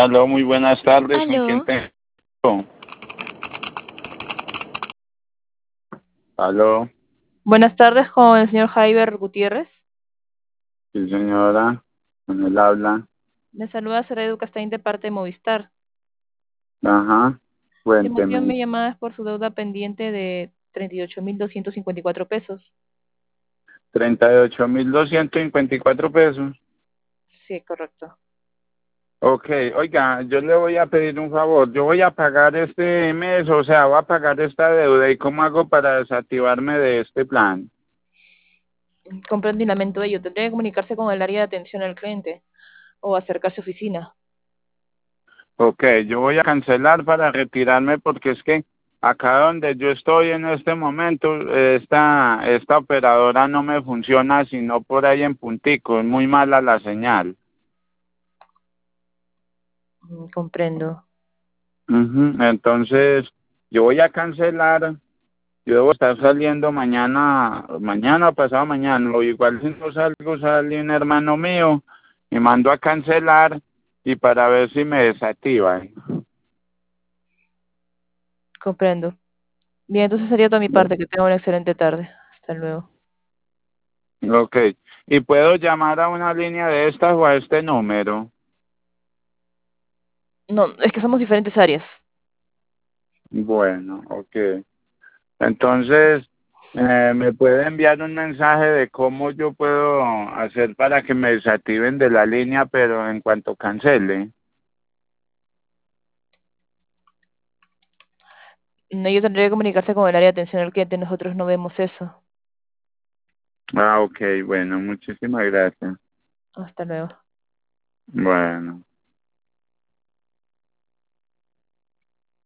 Aló, muy buenas tardes. ¿Con quién Aló, tengo? Aló, buenas tardes con el señor Jaiber Gutiérrez. sí señora, con él habla. Le saluda Sara Castaín de parte de Movistar. Ajá, El motivo de cuénteme. mi llamada es por su deuda pendiente de 38.254 pesos. 38.254 pesos. Sí, correcto. Ok, oiga, yo le voy a pedir un favor. Yo voy a pagar este mes, o sea, voy a pagar esta deuda. ¿Y cómo hago para desactivarme de este plan? Comprendo y lamento ello. Tendría que comunicarse con el área de atención al cliente o acercarse a oficina. Ok, yo voy a cancelar para retirarme porque es que acá donde yo estoy en este momento, esta operadora no me funciona sino por ahí en puntico, es muy mala la señal. Comprendo. Ujú. Entonces, yo voy a cancelar, yo debo estar saliendo mañana o pasado mañana, o igual si no salgo, sale un hermano mío y mando a cancelar y para ver si me desactivan. Comprendo. Bien, entonces sería toda mi parte. Que tenga una excelente tarde. Hasta luego. Ok, y puedo llamar a una línea de estas o a este número. No, es que somos diferentes áreas. Bueno, ok. Entonces, ¿me puede enviar un mensaje de cómo yo puedo hacer para que me desactiven de la línea, pero en cuanto cancele? No, yo tendría que comunicarse con el área de atención al cliente. Nosotros no vemos eso. Ah, ok, bueno, muchísimas gracias. Hasta luego. Bueno.